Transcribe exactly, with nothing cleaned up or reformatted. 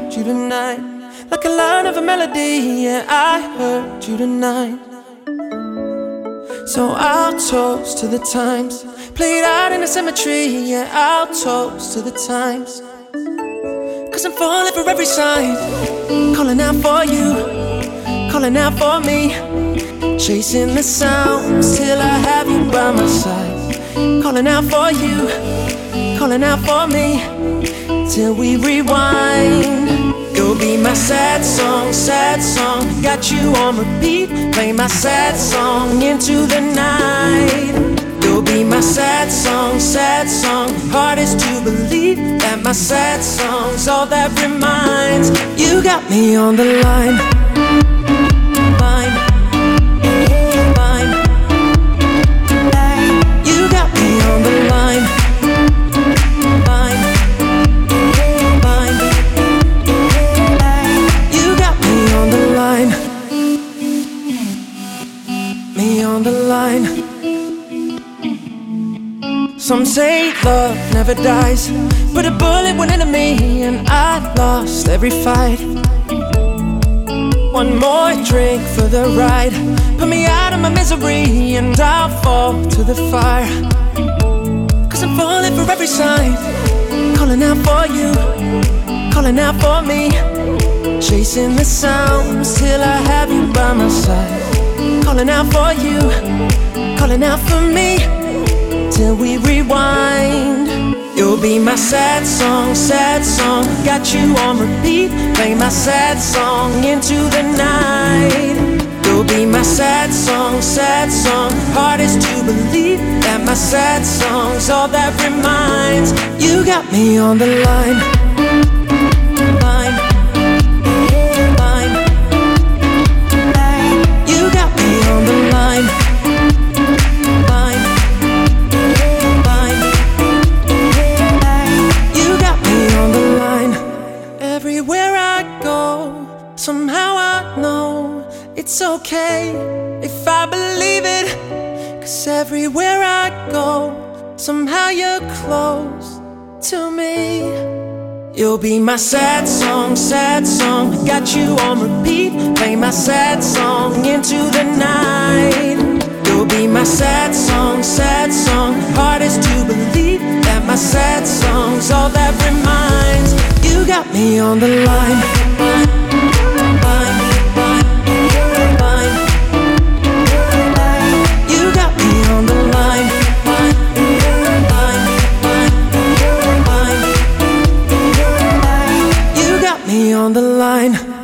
heard you tonight. Like a line of a melody, yeah, I heard you tonight. So I'll toast to the times played out in the cemetery, yeah, I'll toast to the times. Cause I'm falling for every sign, calling out for you, calling out for me, chasing the sounds till I have you by my side. Calling out for you, calling out for me, till we rewind. You'll be my sad song, sad song, got you on repeat. Play my sad song into the night. You'll be my sad song, sad song, hardest to believe that my sad song's all that reminds. You got me on the line, line, line. You got me on the line, line, line. You got me on the line, me on the line. Some say love never dies, but a bullet went into me and I lost every fight. One more drink for the ride, put me out of my misery and I'll fall to the fire. Cause I'm falling for every sign, calling out for you, calling out for me, chasing the sounds till I have you by my side. Calling out for you, calling out for me, till we rewind. You'll be my sad song, sad song, got you on repeat. Play my sad song into the night. You'll be my sad song, sad song, hardest to believe that my sad song's all that reminds. You got me on the line, line, line. You got me on the line, line. Everywhere I go, somehow I know it's okay if I believe it. Cause everywhere I go, somehow you're close to me. You'll be my sad song, sad song, got you on repeat. Play my sad song into the night. You'll be my sad song, sad song, hardest to believe that my sad song's all that reminds. You got me on the line, line, line, line, line. You got me on the line, line, line, line, line. You got me on the line.